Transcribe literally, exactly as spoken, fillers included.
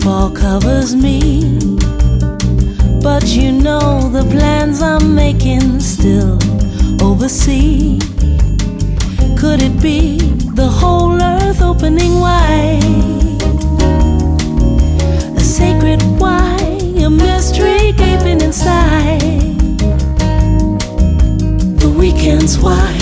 fall covers me, but you know the plans I'm making still oversee. Could it be the whole earth opening wide? A sacred why, a mystery gaping inside. The weekend's wide.